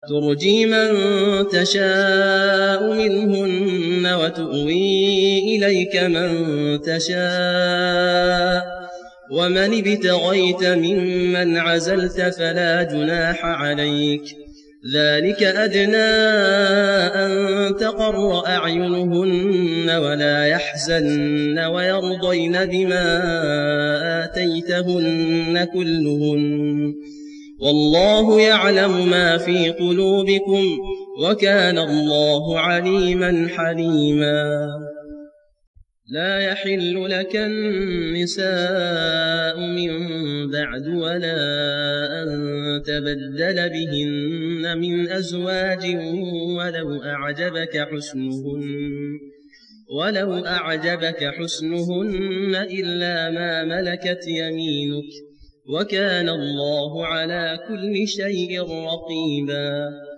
ترجي من تشاء منهن وتؤوي إليك من تشاء ومن ابتغيت ممن عزلت فلا جناح عليك ذلك أدنى أن تقر أعينهن ولا يحزن ويرضين بما آتيتهن كلهن والله يعلم ما في قلوبكم وكان الله عليما حليما. لا يحل لك النساء من بعد ولا أن تبدل بهن من أزواج ولو أعجبك حسنهن إلا ما ملكت يمينك وكان الله على كل شيء رقيبا.